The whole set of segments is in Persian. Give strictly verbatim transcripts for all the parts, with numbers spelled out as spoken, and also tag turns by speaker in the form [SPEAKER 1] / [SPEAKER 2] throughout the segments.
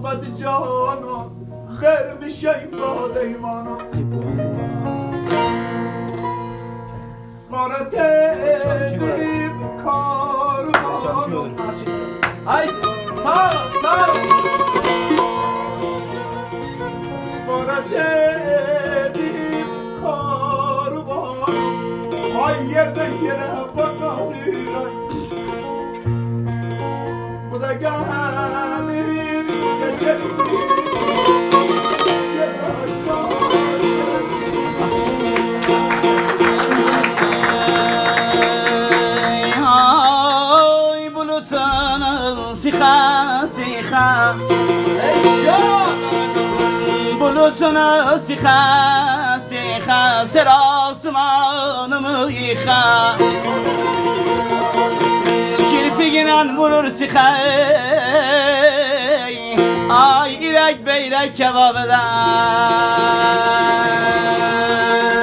[SPEAKER 1] صحبت جهانا خیر میشه این باد ایمانا مارا تدیم کاروانا
[SPEAKER 2] ای سال سال
[SPEAKER 1] مارا تدیم کاروانا های yerde yere bakanıran bu da gelir geçelim
[SPEAKER 3] ay bulutun siha siha bulutun siha siha serasmanımı yıka kirpiğinen vurur siha ay irek beyrek kebap eder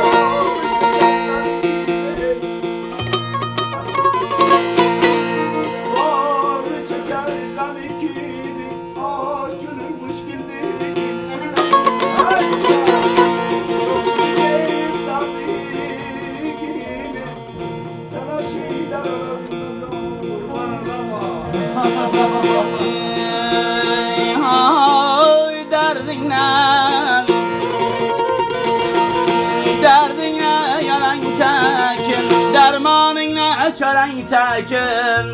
[SPEAKER 3] Ay derdinle derdinle yalan tekin dermanınla şaran tekin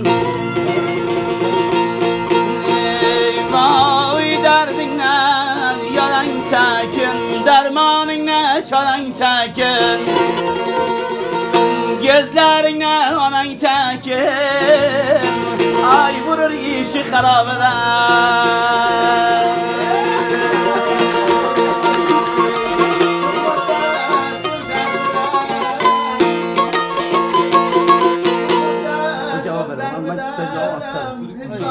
[SPEAKER 3] Ay derdinle yalan tekin dermanınla şaran tekin gözlerinle anan tekin ay vurur işi harap eder
[SPEAKER 2] cevap ver ben size cevap asarım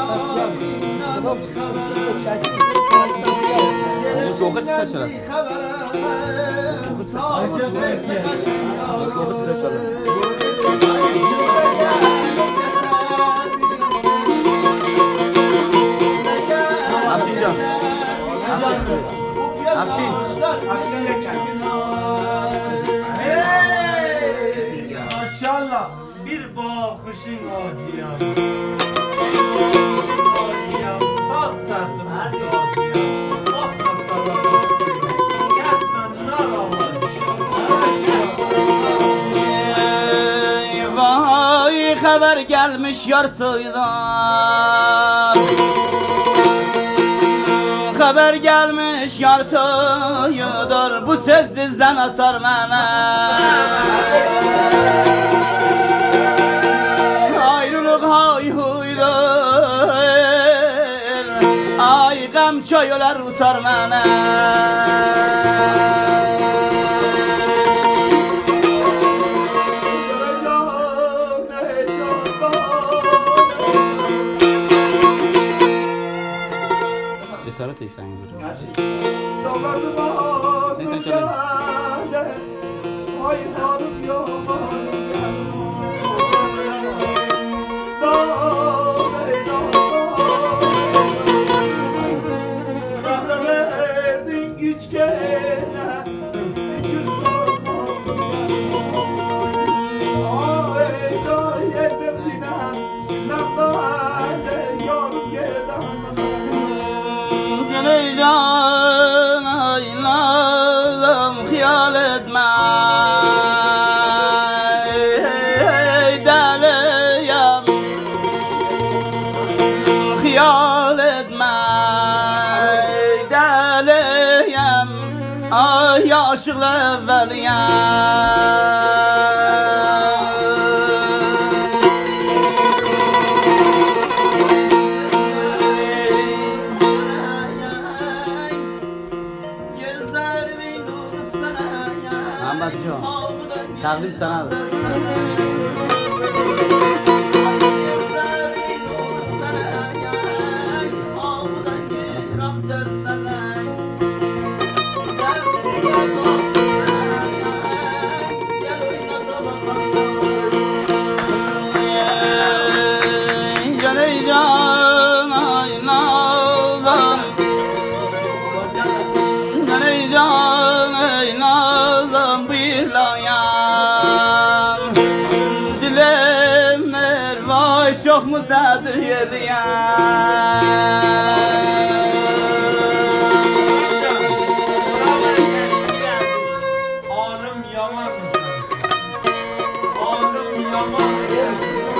[SPEAKER 2] Yoga site söylesin. Yoga site söylesin. Afşincan. Afşin.
[SPEAKER 1] Hey! Maşallah.
[SPEAKER 4] Bir bakışın acıyam. Acıyam. Saz sesim acıyam. Bakma sana. Kesmen nar
[SPEAKER 3] Ey vay haber gelmiş yartıydan Haber gelmiş yartıyıdır bu söz dizden atar bana Ayrılık hay huydur ay gam çaylar utar bana Cesaret değil sen dur. Sen sen söyle. Can aylalım khiyal etme ey deliyem khiyal etme ey deliyem ay aşıklı evveliyem Takdim sana da. Geleceğim ay nazım آی شخ مدت یدیم
[SPEAKER 4] Oğlum yaman mısın? Oğlum yaman mısın?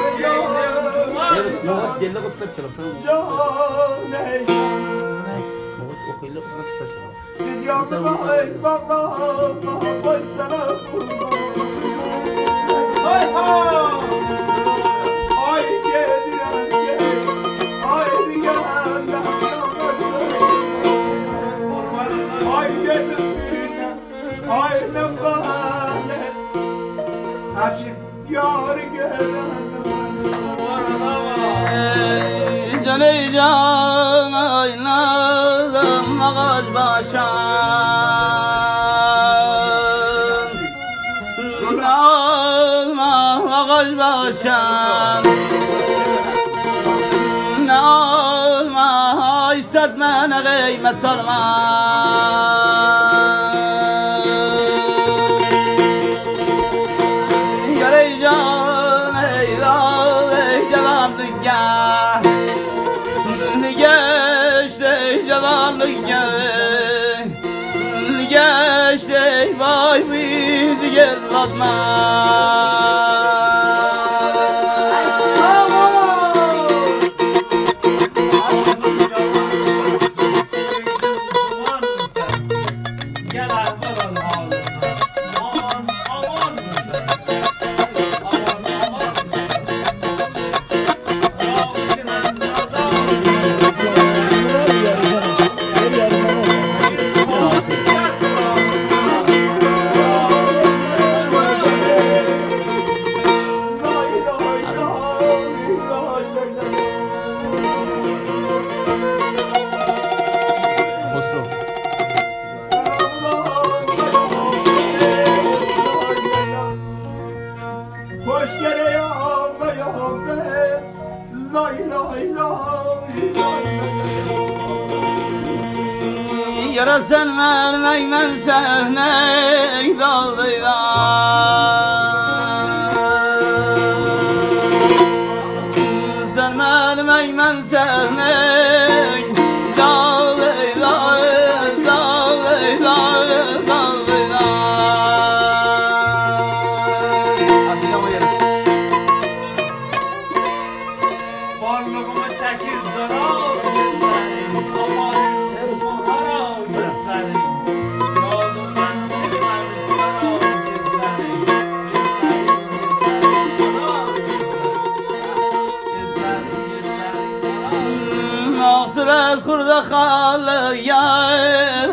[SPEAKER 2] Nohut deli ıslık çalıp sana
[SPEAKER 1] جان ای
[SPEAKER 2] Nohut okuyla ıslık çalıp
[SPEAKER 1] دیجا بای باقا بای سنا های ها های گلیان گل های دیگه های گلیان های نباله افشین یار گلان
[SPEAKER 3] جلی جان ای نازم آغاز باشم نالما آغاز باشم نالما ای صد من قیمت سرمان جلی جان ای راه جوان دیگر نگشته جوان نگه نگشته وای بیزی گرد من
[SPEAKER 4] Gel arkadan ağzına. Aman aman mısın? Aman aman mısın? Yavşınan nazar.
[SPEAKER 2] Hosro
[SPEAKER 1] خوشگره یا یا لای لای لای
[SPEAKER 3] یارا sen vermek ben sene dağdaydan sen vermek ben sene dağdaydan dağdaydan dağdaydan
[SPEAKER 4] Varlığımı çekir zarar gözlerim. Aman buhara gözlerim. Yolundan çıkmamış zarar gözlerim. Gözlerim, gözlerim, gözlerim.
[SPEAKER 3] Nasret kurda kalı yer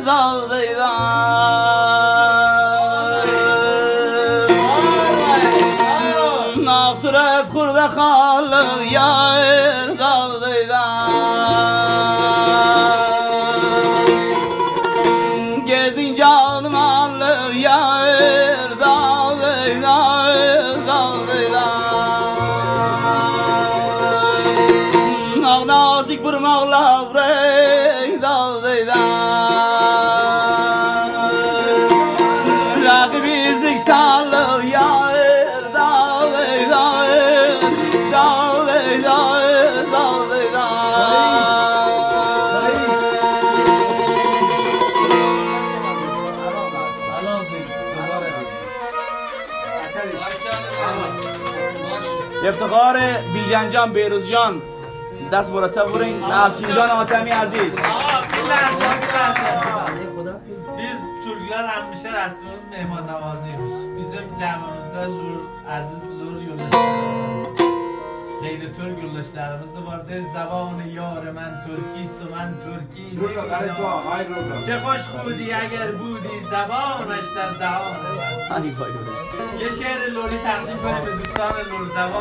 [SPEAKER 3] dağdaydan Nasret kurda kalı yer dağdaydan Gezin canım allı yer dağdaydan dağdaydan Ağ nazik bir mağla vrey dağdaydan Rakibizlik sallı yer dağdaydan dağdaydan dağdaydan افتخار بیژنجان بیروزجان دست مرتب برین افشینجان آتمی عزیز
[SPEAKER 4] Aa, bir lahza, bir lahza. Biz Türkler hemşe resmimiz mehman navazıymış. Bizim cemimizde Lur, Aziz Lur yoldaşlarımız. Gayri Türk yoldaşlarımız da vardır. Zabanı yar men Türkiyist و من ترکی چه خوش بودی اگر بودی زبانش در دهان من.
[SPEAKER 3] ای وای وای.
[SPEAKER 4] یه شعر لوری تقدیم کنیم به دوستان لور زبان.